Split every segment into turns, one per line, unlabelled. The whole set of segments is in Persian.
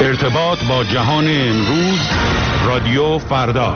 ارتباط با جهان امروز، رادیو فردا.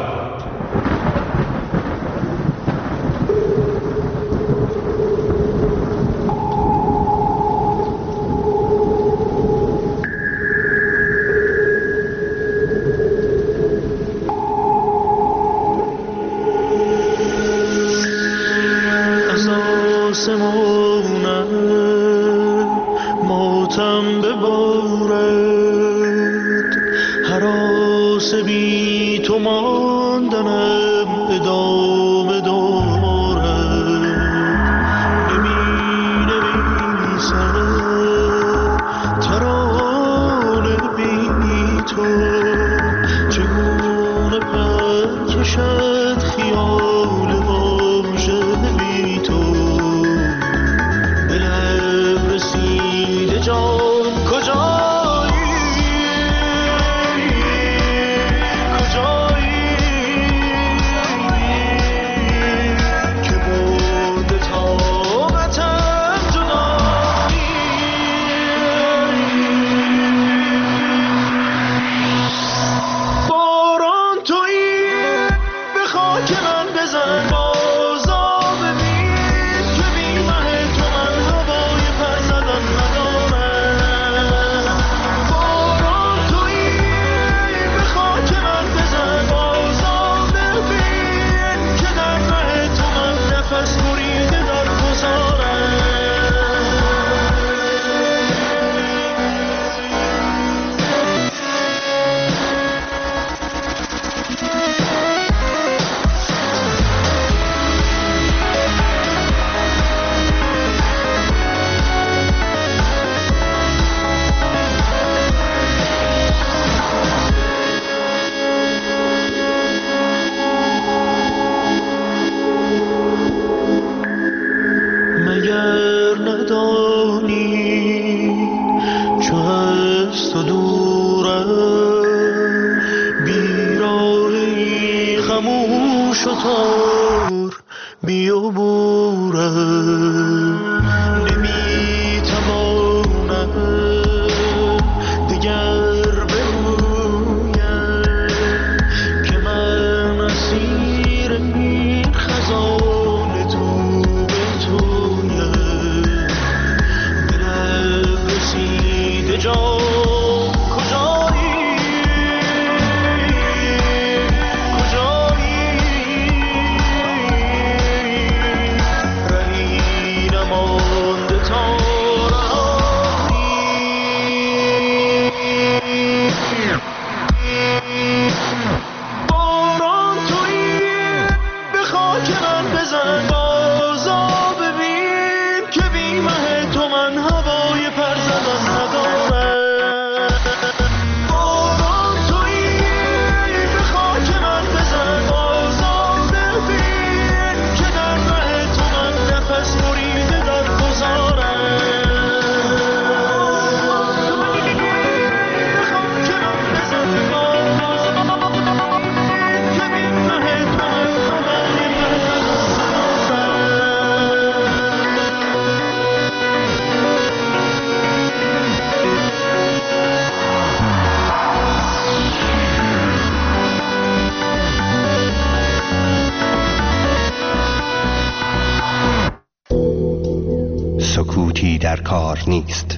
سکوتی در کار نیست.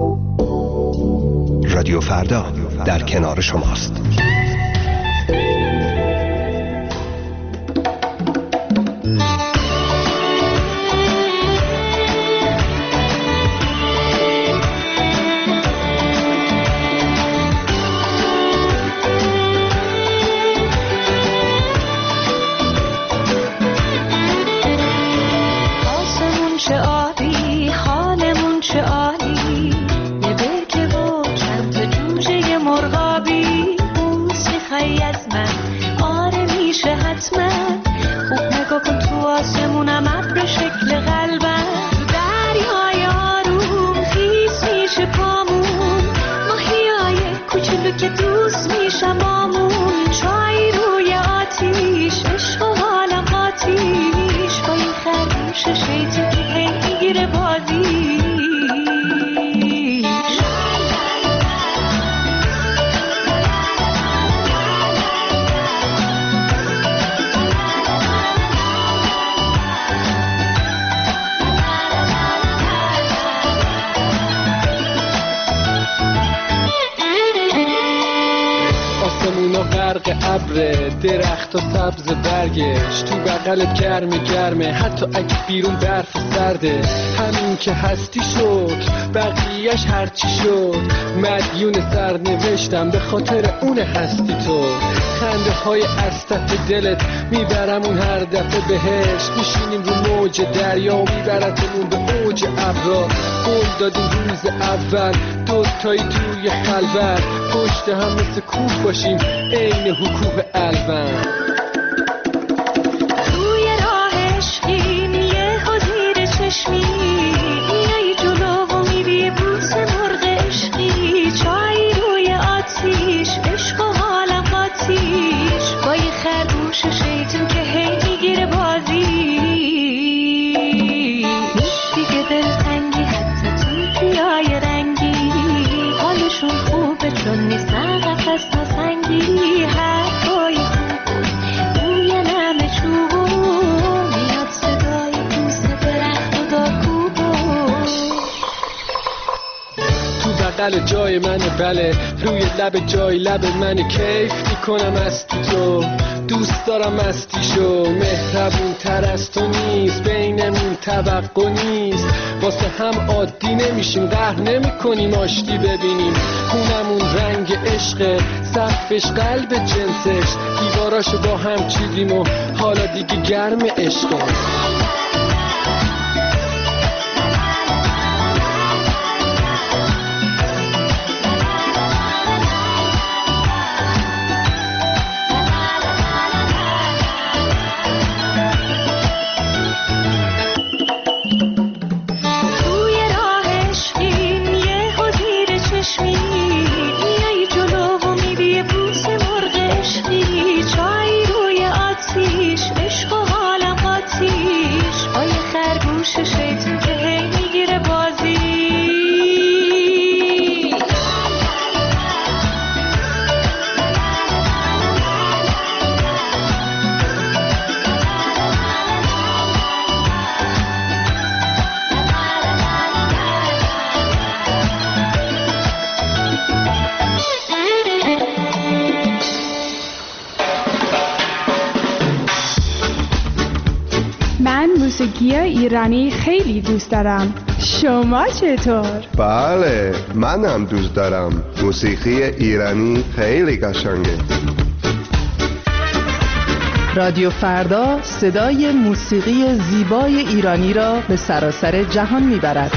رادیو فردا در کنار شماست.
مرغابی دنیا غرق ابره، درخت و سبز برگش تو بغلت گرمه، حتی اگه بیرون برف سرده. همین که هستی شد بقیهش هرچی شد، مدیون سرنوشتم به خاطر اون هستی تو. خنده های اسطف دلت میبرمون هر دفعه بهش، میشینیم رو موج دریا میبرتمون به اوج ابرا. قول دادیم روز اول دوتایی توی خلوت، پشت هم مثل کوه باشیم عین حکوه الون.
توی راه عشقی یه زیر چشمی میای جلو و میری بوس مرغ عشقی، چای روی آتیش عشق و حالم قاتیش، با یه خرگوش شیطون که هی میگیره بازی. نیست دیگه دلتنگی حتی تو پیای رنگی، حالشون خوبه چون نیستن قفص نسنگی. حرفای خوب بوی نم چوبو میاد، صدای بوس درخت و داکوبو.
تو بغل جای منه بله، روی لب جای لب منه، کیف میکنم از تو، دوست دارم مستیشو. مهربون تر از تو نیست، بینمون توقع نیست، واسه هم عادی نمیشیم، قهر نمی کنیم آشتی ببینیم. خونمون رنگ عشق، سقفش قلب جنسش، دیواراشو با هم چیدیم و حالا دیگه گرم عشقه. شیطون که هی میگیره بازی.
من موسیقی ایرانی خیلی دوست دارم. شما چطور؟
بله، منم دوست دارم. موسیقی ایرانی خیلی قشنگه.
رادیو فردا صدای موسیقی زیبای ایرانی را به سراسر جهان میبرد.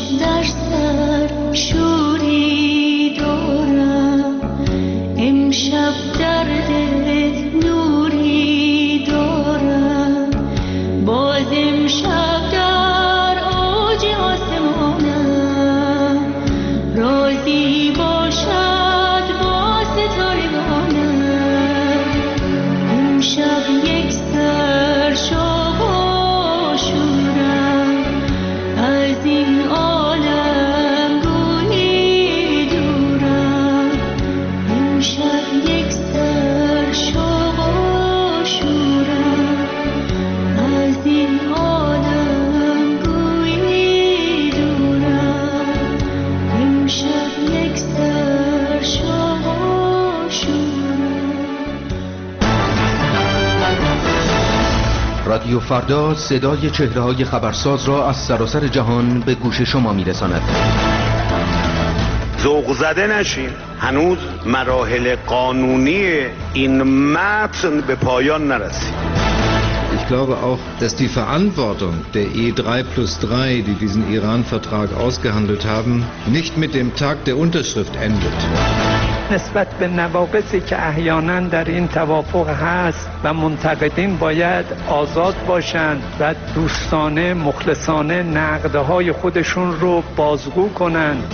در سر شوری دارم، امشب در دل نوری دارم، باز امشب در اوج آسمانم رازی باشد با ستارگانم. امشب یک سر شب و شورم، از این عالم گویی دورم. امشب یک سر شب و شورم، از این عالم گویی دورم. امشب یک سر شب و شورم.
رادیو فردا صدای چهره‌های خبرساز را از سراسر جهان به گوش شما می‌رساند.
ذوق زده نشین، هنوز مراحل قانونی این متن به پایان نرسید.
Ich glaube auch, dass die Verantwortung der E3+3, die diesen Iran-Vertrag ausgehandelt haben, nicht mit dem Tag der Unterschrift endet.
نسبت به نواقصی که احیانا در این توافق هست و منتقدین باید آزاد باشند و دوستانه مخلصانه نقدهای خودشون رو بازگو کنند.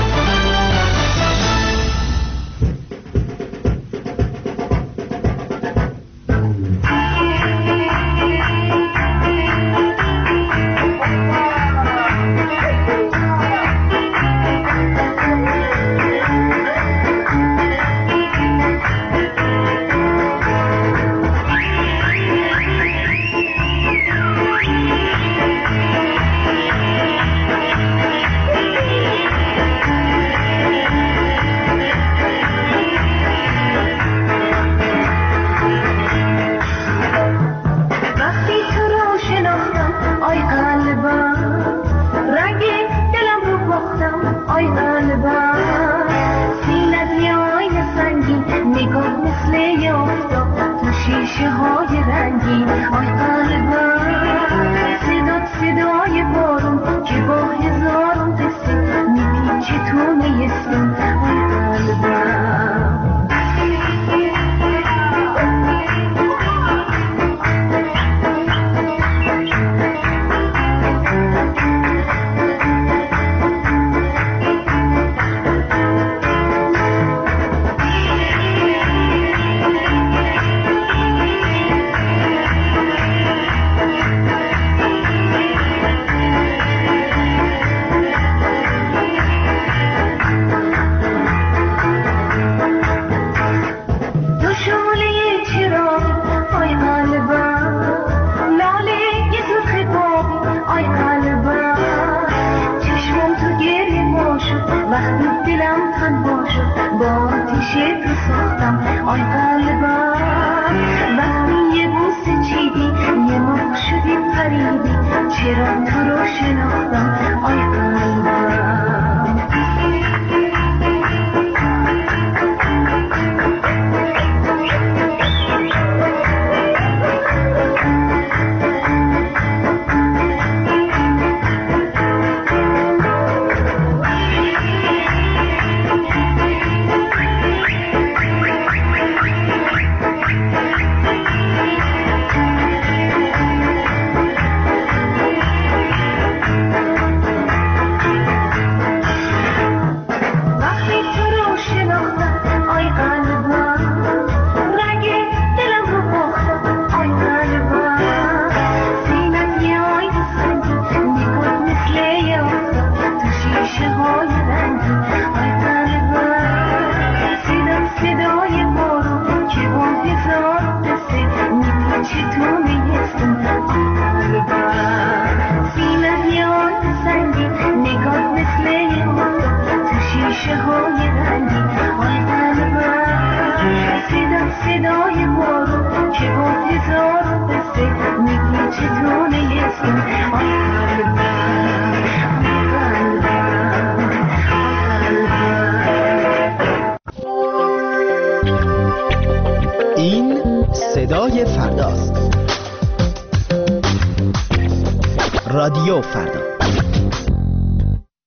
این صدای فرداست. رادیو فردا.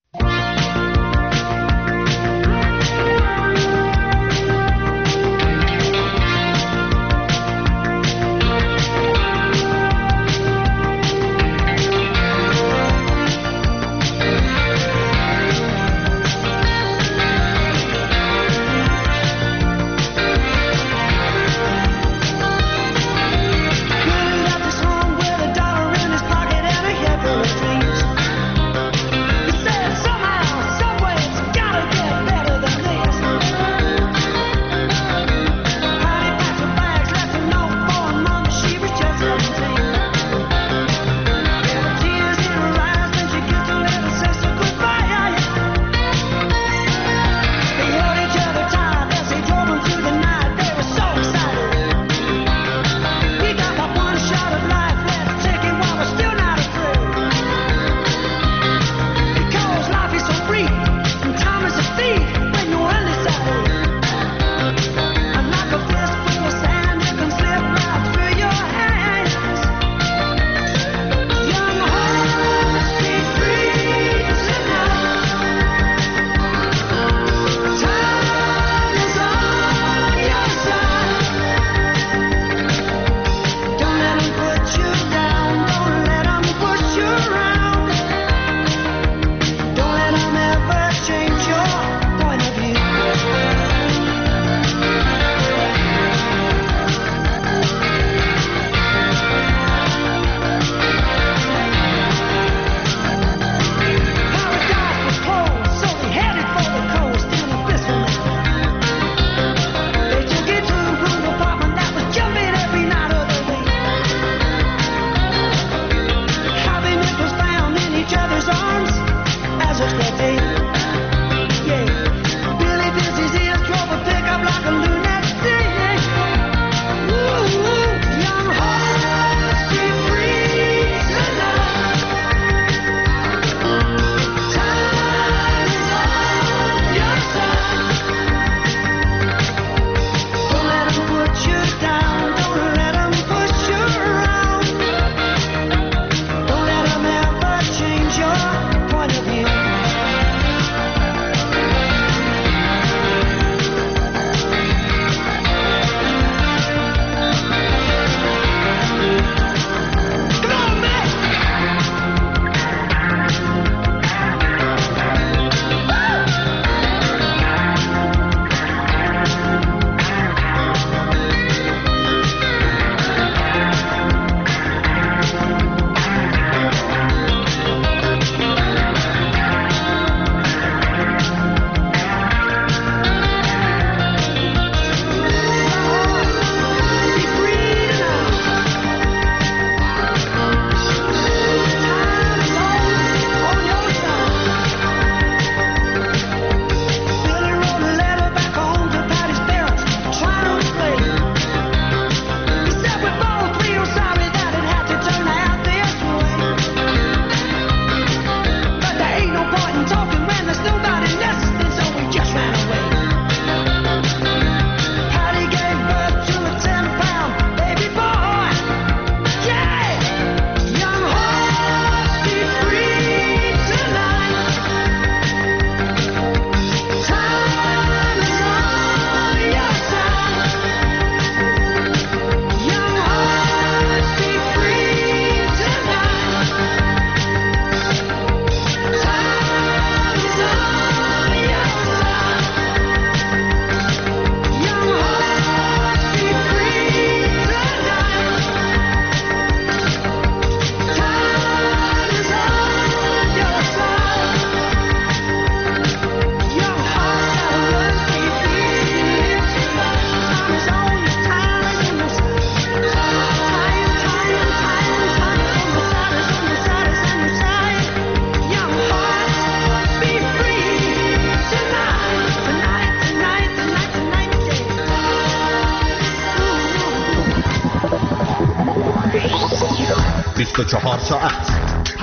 24 ساعت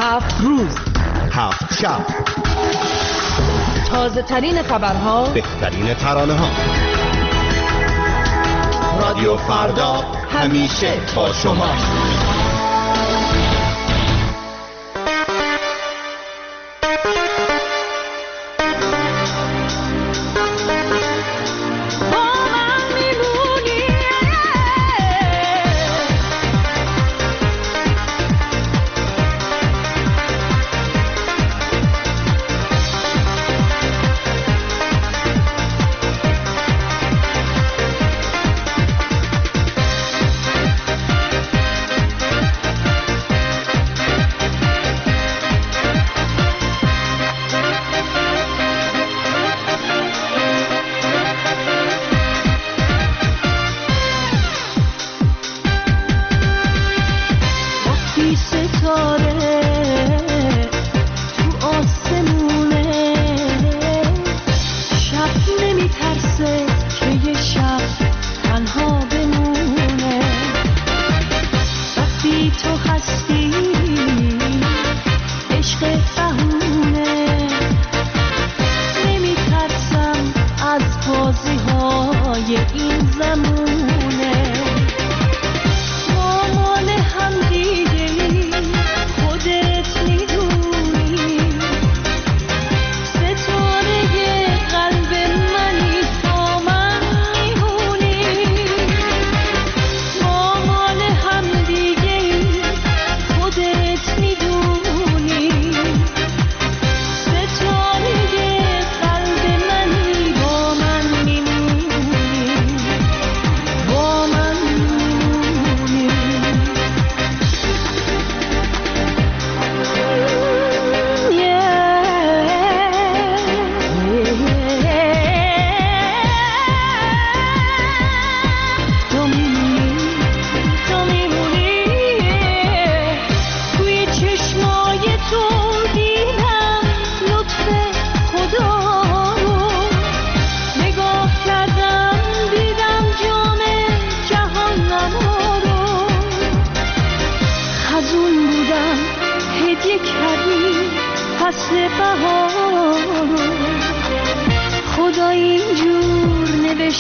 7 روز
7 شب
تازه ترین خبرها،
بهترین ترانه ها. رادیو فردا همیشه با شما.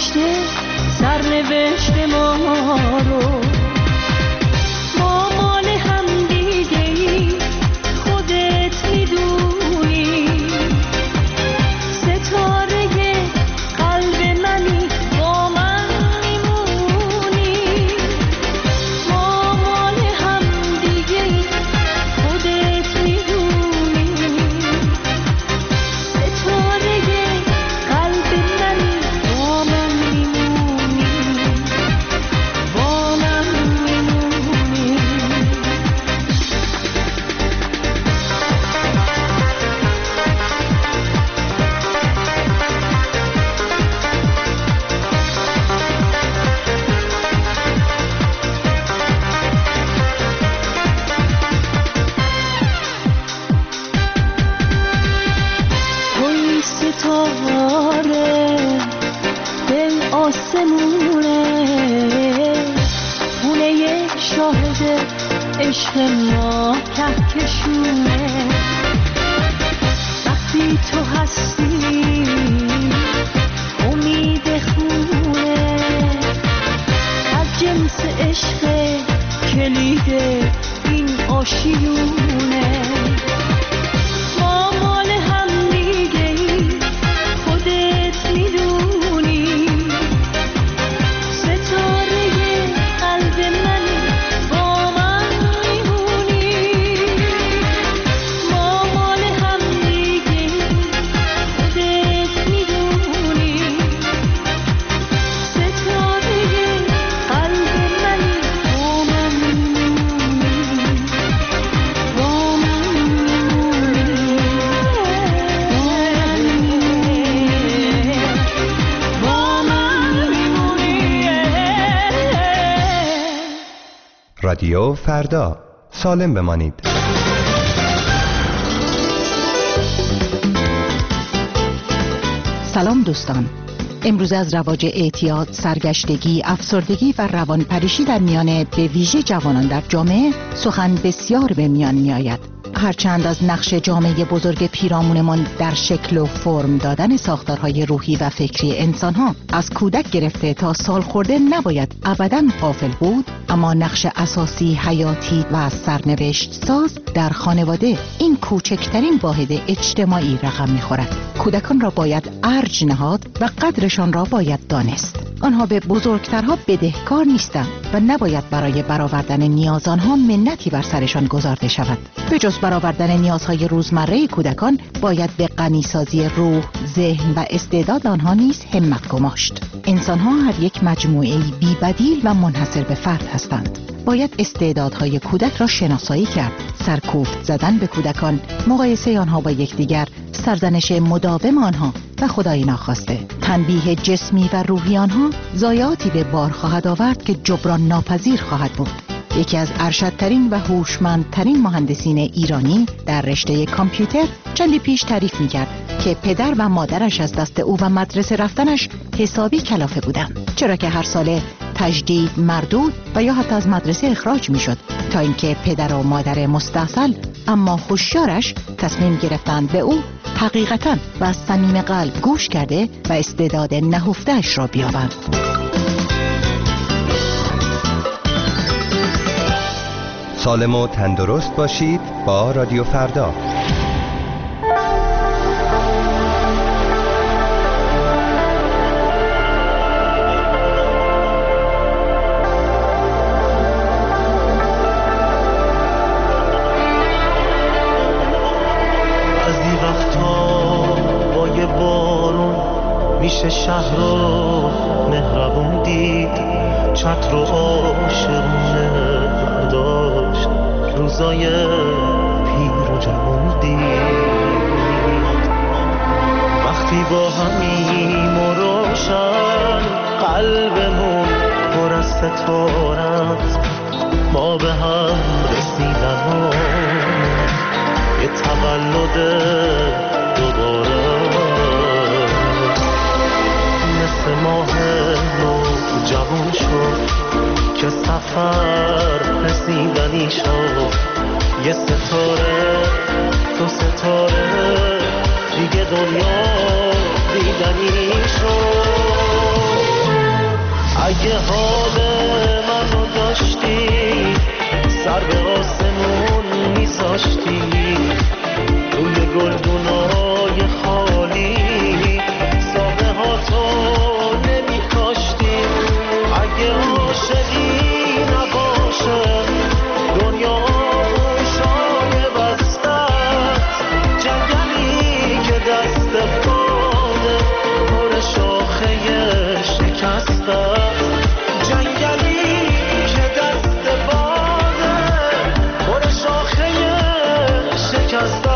نوشته سرنوشت ما رو. ما مال هم دیگه ای خودت میدونی، ستاره قلب منی با من میمونی. ما مال هم دیگه ای خودت میدونی، ستاره قلب منی با من میمونی، با من میمونی. توی ستاره دل آسمونه، خونه شاهد عشق ما کهکشونه. وقتی تو هستی امید خونه، از جنس عشق کلید این آشیونه. ما مال هم دیگه ای خودت میدونی، ستاره قلب منی با من میمونی. ما مال هم دیگه ای خودت میدونی، ستاره قلب منی با من میمونی، با من میمونی، با من میمونی.
رادیو فردا، سالم بمانید.
سلام دوستان. امروز از رواج اعتیاد، سرگشتگی، افسردگی و روانپریشی در میان به ویژه جوانان در جامعه سخن بسیار به میان می آید. هرچند از نقش جامعه بزرگ پیرامونمان در شکل و فرم دادن ساختارهای روحی و فکری انسانها از کودک گرفته تا سال خورده نباید ابداً غافل بود، اما نقش اساسی، حیاتی و سرنوشت ساز در خانواده این کوچکترین واحد اجتماعی رقم می‌خورد. کودکان را باید ارج نهاد و قدرشان را باید دانست. آنها به بزرگترها بدهکار نیستند و نباید برای برآوردن نیاز آنها منتی بر سرشان گذارده شود. به جز برآوردن نیازهای روزمره کودکان باید به غنیسازی روح، ذهن و استعداد آنها نیز همت گماشت. انسانها هر یک مجموعه‌ای بی‌بدیل و منحصر به فرد هستند. باید استعدادهای کودک را شناسایی کرد، سرکوفت زدن به کودکان، مقایسه آنها با یکدیگر، سرزنش مداوم آنها و خدای ناخواسته تنبیه جسمی و روحی آنها ضایعاتی به بار خواهد آورد که جبران ناپذیر خواهد بود. یکی از ارشدترین و هوشمندترین مهندسین ایرانی در رشته کامپیوتر چندی پیش تعریف می‌کرد که پدر و مادرش از دست او و مدرسه رفتنش حسابی کلافه بودند، چرا که هر ساله تجدید، مردود و یا حتی از مدرسه اخراج می‌شد، تا اینکه پدر و مادر مستاصل اما هوشیارش تصمیم گرفتند به او حقیقتاً و از صمیم قلب گوش کرده و استعداد نهفته‌اش را بیابند.
سالم و تندرست باشید با رادیو فردا.
میشه شهر رو مهربون دید، چتر رو عاشقونه داشت، روزای پیر و جوون دید. وقتی با همیم و روشن قلبمون پر از ستارت، ما به هم رسیدن و یه تولد دوباره مثل ماه نو جوان شد که سفر رسیدنی شد. یه ستاره، دو ستاره، دیگه دنیا دیدنی شد. اگه حال منو داشتی سر به آسمون میذاشتی روی گلدونای خالی ساقه ها تو نمیکاشتی اگه عاشقی نباشه دنیا شای بستت جنگلی که دست باده پر شاخه شکستت جنگلی که دست باده پر شاخه شکستت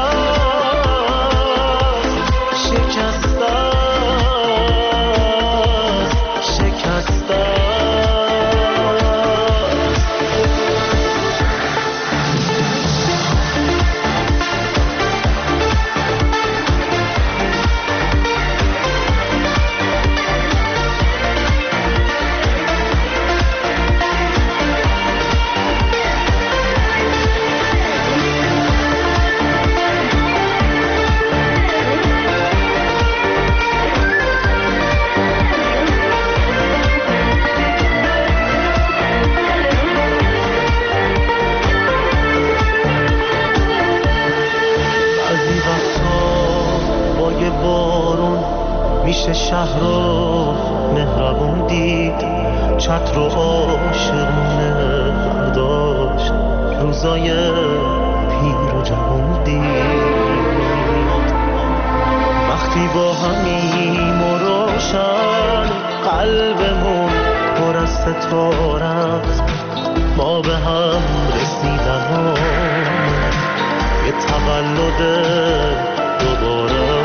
میشه شهر رو مهربون دید چتر رو عاشقونه برداشت روزای پیر و جوون دید وقتی با همیم و روشن قلبمون پر از ستارت ما به هم رسیدن یه تولد دوباره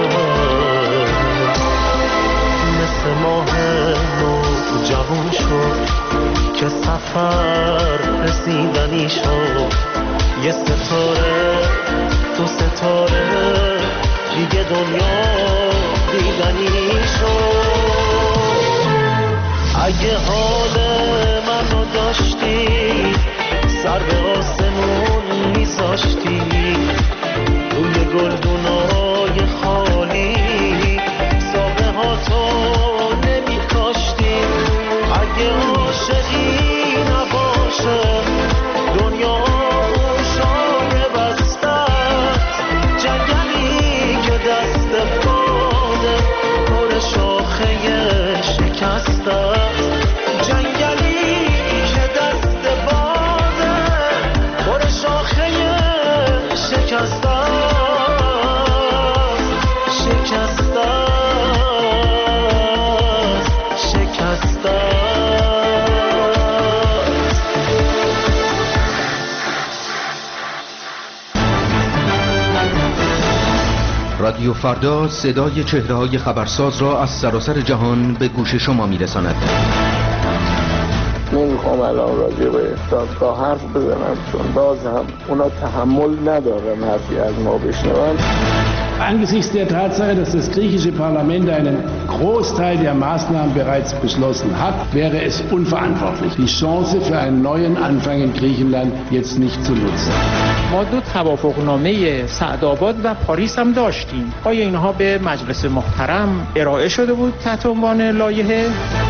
مثل ماه نو جوون شد که سفر رسیدنی شد یه ستاره تو ستاره دیگه دنیا دیدنی شد اگه حال منو داشتی سر به آسمون میذاشتی روی گلدونای خالی ساقه ها تو نمیکاشتی اگه عاشقی نباشه دنیا شای بستت جنگلی که دست باده پر شاخه شکستت جنگلی که دست باده پر شاخه شکستت
رادیو فردا صدای چهره‌های خبرساز را از سراسر جهان به گوش شما می‌رساند.
نمیخوام الان راجع به دادگاه حرف بزنم چون باز هم اونا تحمل ندارن حرفی از ما بشنون.
Angesichts der Tatsache, dass das griechische Parlament einen Großteil der Maßnahmen bereits beschlossen hat, wäre es unverantwortlich, die Chance für einen neuen Anfang in Griechenland jetzt nicht zu nutzen.
ما دو توافقنامه سعدآباد و پاریس هم داشتیم. آیا اینها به مجلس محترم ارائه شده بود تحت عنوان لایحه؟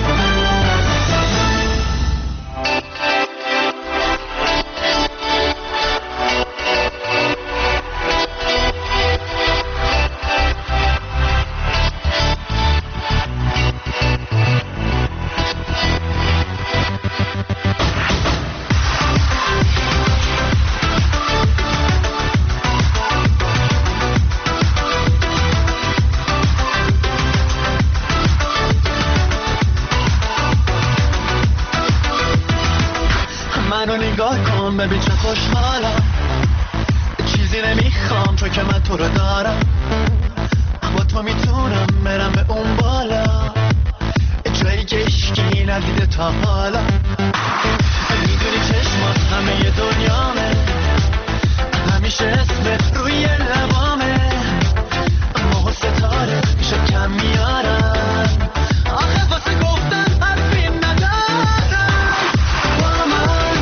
ببین چه خوشحالم چیزی نمیخوام تو که من تو رو دارم با تو میتونم برم به اون بالا جایی که اشکی ندیده تا حالا میدونی چشمات همه دنیامه همیشه اسمت روی لبامه ماه و ستاره میشه کم میارم آخه واسه گفتن حرفی ندارم با من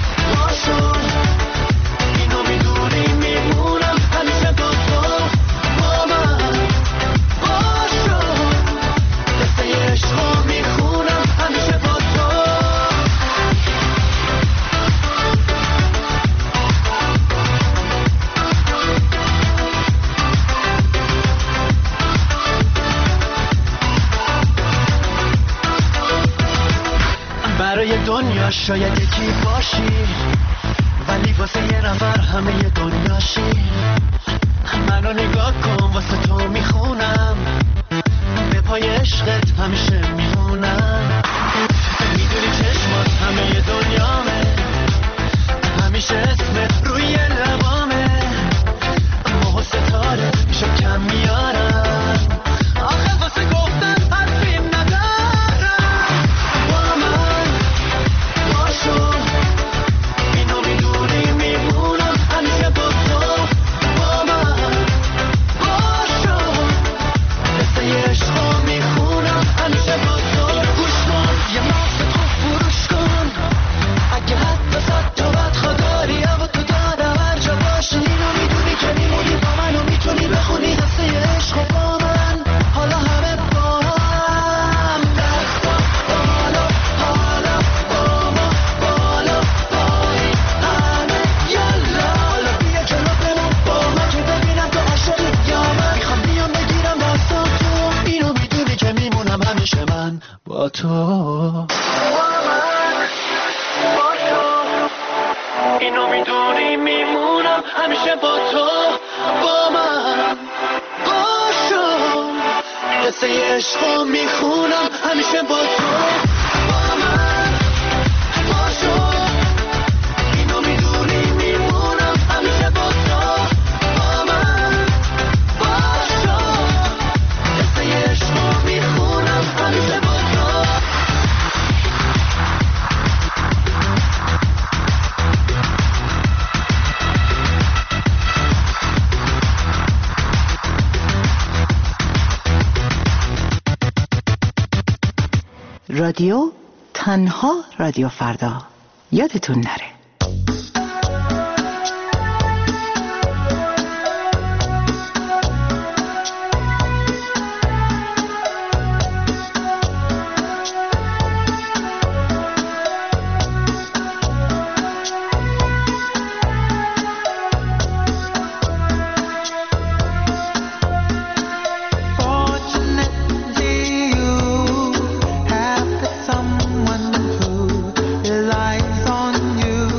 باشون اینو میدونی میمونم همیشه با تو دنیا شاید یکی باشی، ولی واسه یه نفر همه ی دنیاشی. منو نگاه کن واسه تو میخونم، به پای عشقت همیشه میمونم. میدونی چشمات همه ی دنیامه، همیشه اسمت روی لبامه. ماه و ستاره میشم کم میارم، آخه واسه گفتن حرفی ندارم. با من باشو، اینو میدونی میمونم همیشه با تو. با من باشو، قصه عشقا میخونم همیشه با تو. گوش کن یه مغز خوب فروش کن، اگه حتی صد تا بدخواداری و تو دارم هر جا باشی. اینو میدونی که میمونی با من و میتونی بخونی قصه عشق با من. حالا همه با هم دستا بالا، حالا با ما بالا پایی همه یالا. حالا بیا جلو بمون با من که ببینم تو عاشقی یا من. میخوام بیام بگیرم دستم تو، اینو میدونی که میمونم همیشه من با تو. اینو میدونی میمونم همیشه با تو. با من باشو، قصه عشقو میخونم همیشه با تو. با من باشو، اینو میدونی میمونم همیشه با تو. با من باشو، قصه عشقو میخونم همیشه با تو.
رادیو تنها رادیو فردا، یادتون نره.
Someone who relies on you.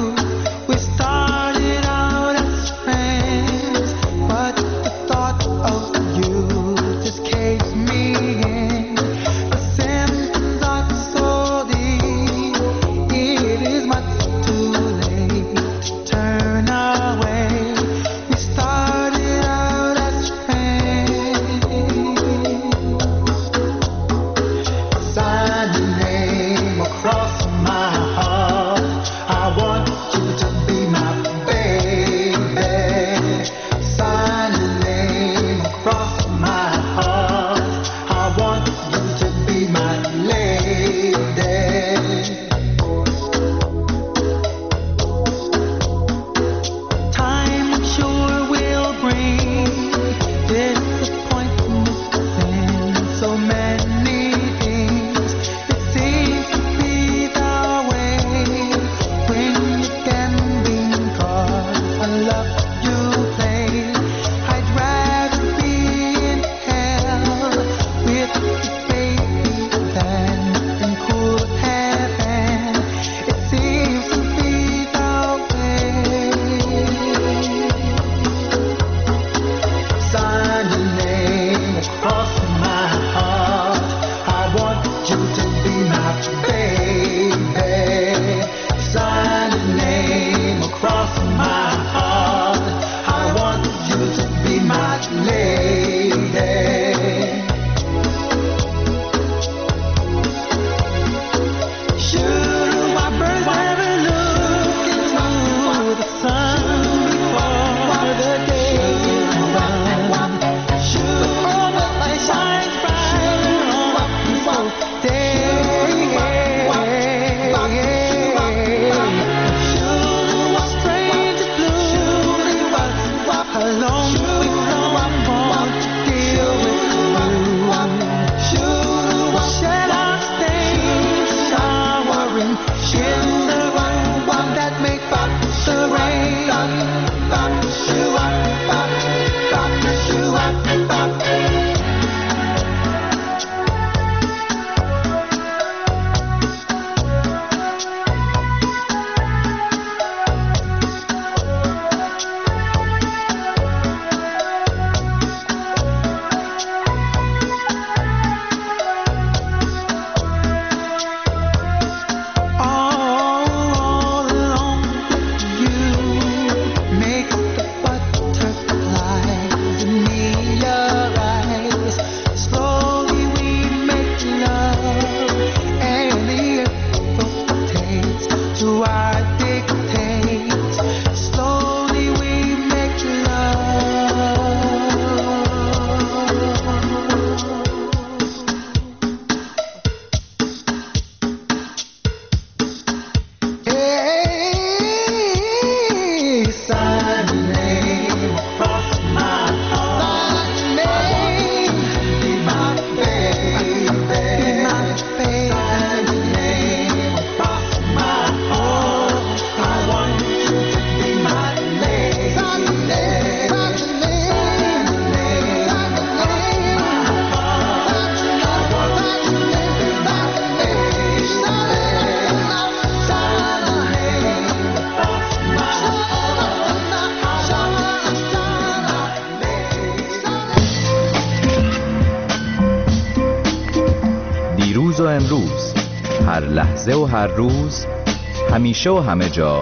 دیروز و امروز، هر لحظه و هر روز، همیشه و همه جا.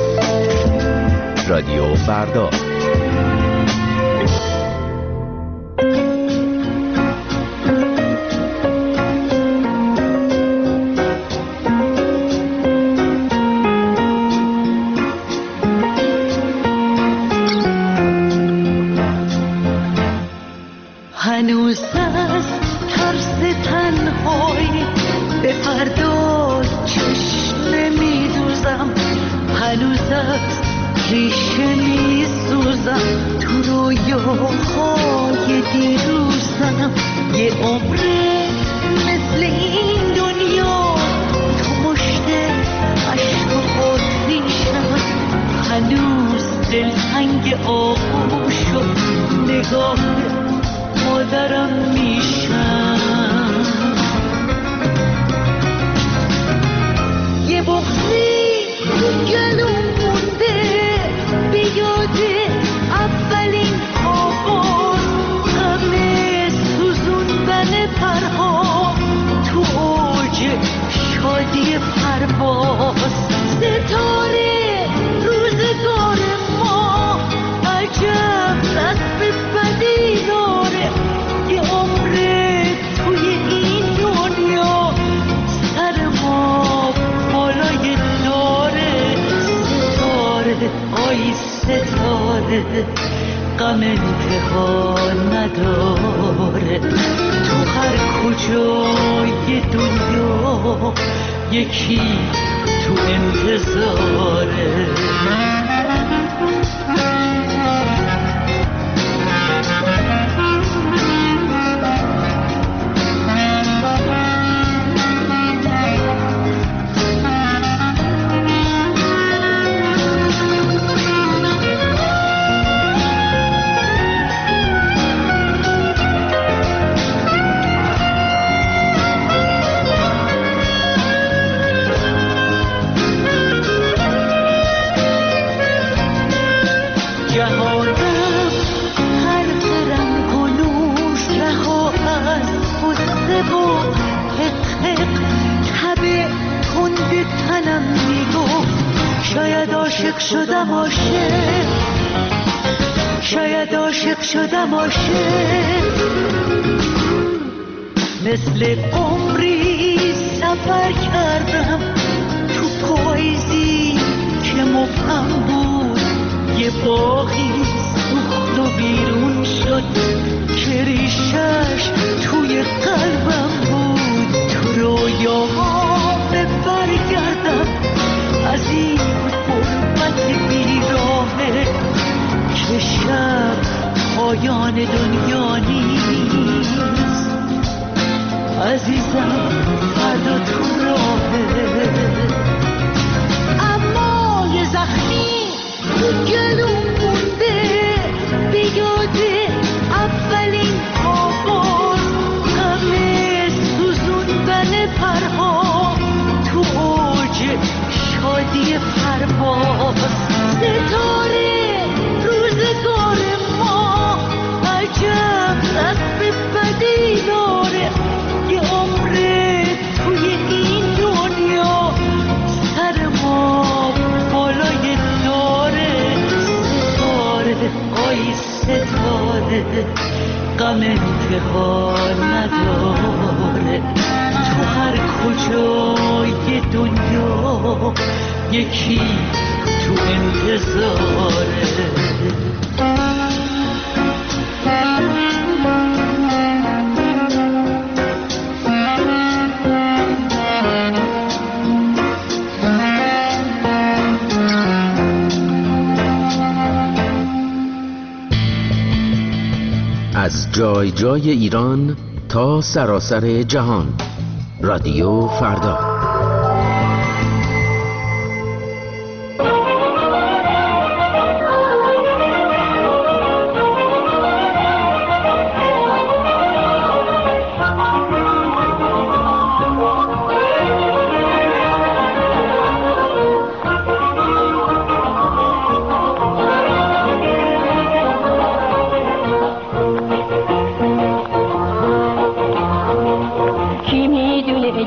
رادیو فردا.
هنوز از ترس تنهایی به فردا چشم نمیدوزم، هنوز از ریشه میسوزم، تو رویاهای دیروزم. یه عمره مثل این دنیا تو مشت عشق و آتیشم، هنوز دلتنگ آغوش و نگاه مادرم میشم. یه بغضی گلوم مونده به یاد اولین آغاز، غم سوزوندن پرها تو اوج شادی پرواز. ستاره روزگار ما عجب دست بدی داره، یه عمره توی این دنیا سر ما بالای داره. ستاره آی ستاره غم انتها نداره، تو هر کجای دنیا یکی تو انتظاره. شاید عاشق شدم عاشق، مثل عمری سفر کردم تو پاییزی که مبهم بود. یه باغی سوخت و بیرون شد که ریشش توی قلبم بود. تو رویاها برگردم از این غربت بیراهه که شب پایان دنیا نیست. عزیزم فردا تو راهه، اما یه زخمی تو گلوم مونده به یاد اولین آغاز، غم سوزوندن پرها تو اوج شادی پرواز. ستاره روزگار ما عجب دست بدی داره، یه عمره توی این دنیا سر ما بالای داره. ستاره آی ستاره غم انتها نداره، تو هر کجای دنیا یکی تو انتظاره.
از جای جای ایران تا سراسر جهان. رادیو فردا.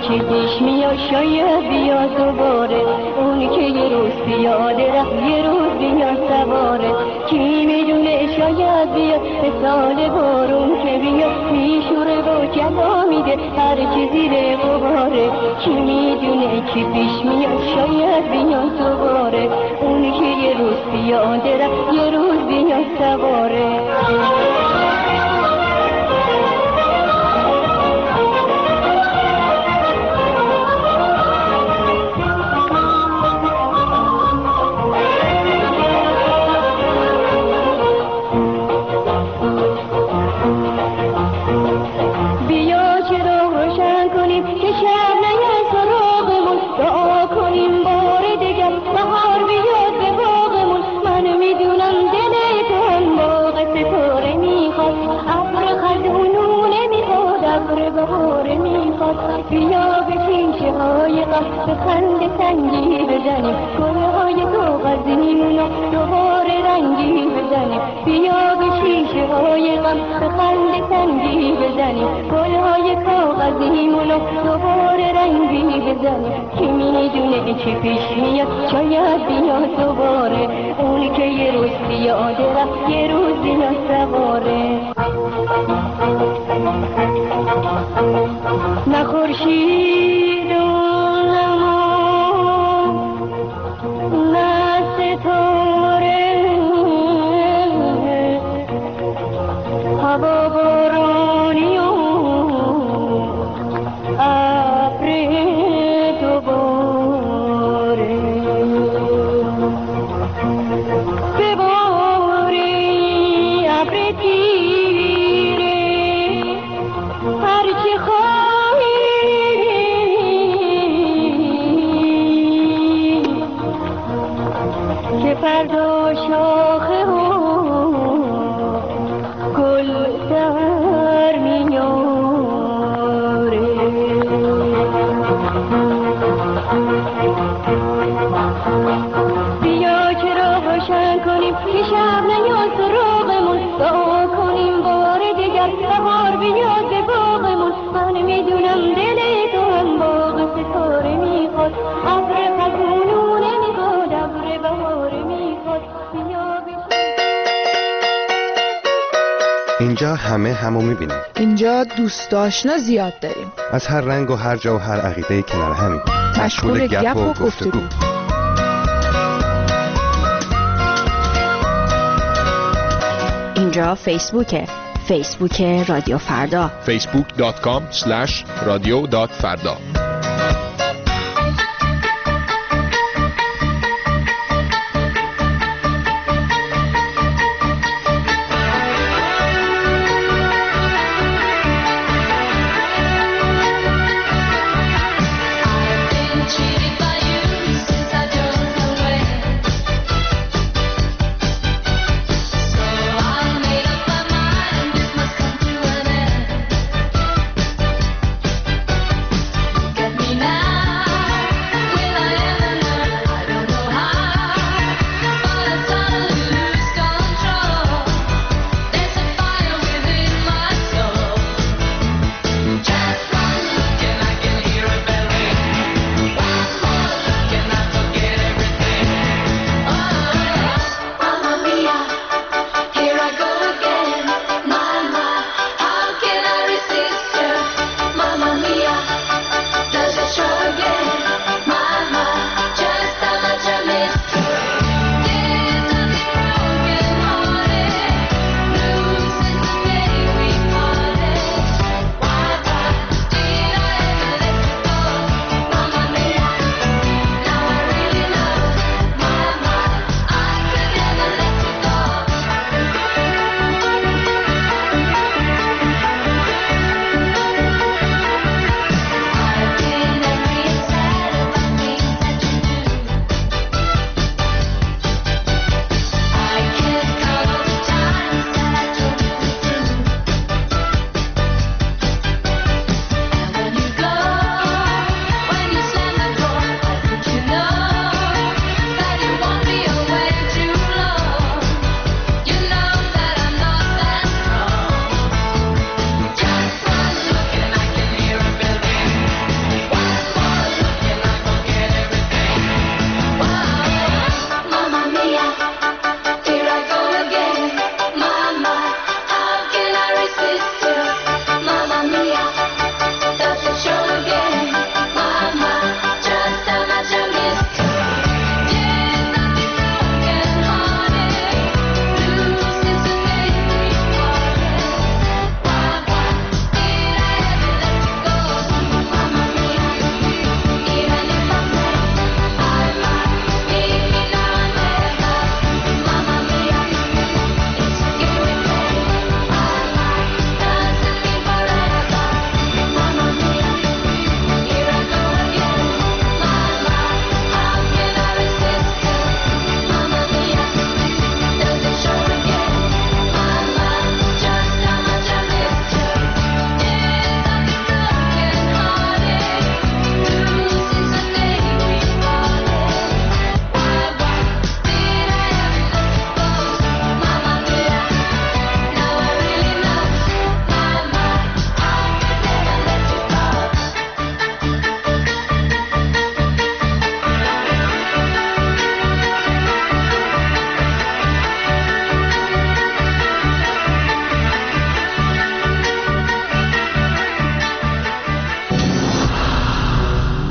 چی پیش میاد شاید بیا دوباره، اونی که یه روز پیاده رفت یه روز بیا سواره. کی میدونه شاید بیاد مثال بارون که بیاد میشوره و جلا میده هر چی زیر غباره. کی میدونه چی پیش میاد شاید بیا دوباره، اونی که یه روز پیاده رفت یه روز بیا سواره. بیا به پیشه های غم به خنده سنگی بزنیم، گله های کاغذیمونو دوباره رنگی بزنیم. بیا به شیشه های غم به خنده سنگی بزنیم، گله های کاغذیمونو دوباره رنگی بزنیم. کی میدونه چی پیش میاد شاید بیاد دوباره، اونی که یه روز پیاده رفت یه روز بیا سواره. نه خورشید و زمان نه ستاره، هوا بارانی و ابر دوباره. بباری ابر تیره هرچی فردا شاخه و گل در میاره. بیا چرا روشن کنیم که شب نیاد سراغمون، دعا کنیم بار دیگر بهار بیاد به باغمون. من میدونم دل تو هم باغ ستاره میخواد، ابر خزونو نمیخواد، ابر بهار میخواد.
اینجا همه همو میبینیم.
اینجا دوست آشنا زیاد داریم،
از هر رنگ و هر جا و هر عقیده کنار همین،
مشغول گپ و گفتگو.
اینجا فیسبوکه، فیسبوک رادیو فردا،
facebook.com/radio.farda.
Get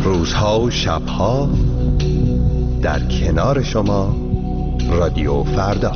روزها و شبها در کنار شما رادیو فردا.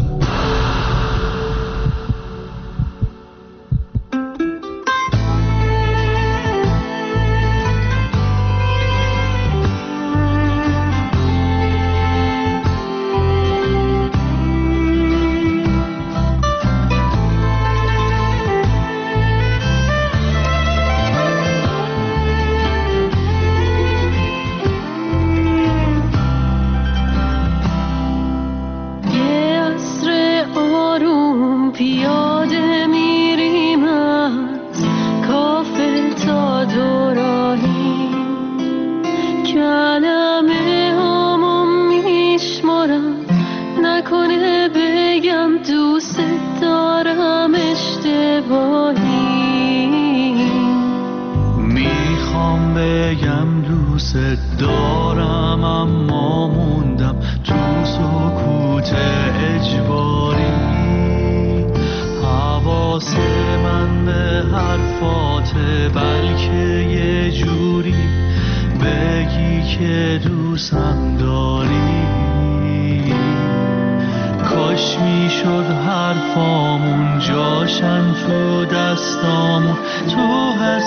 حرفامون جاشن تو دستامون، تو هر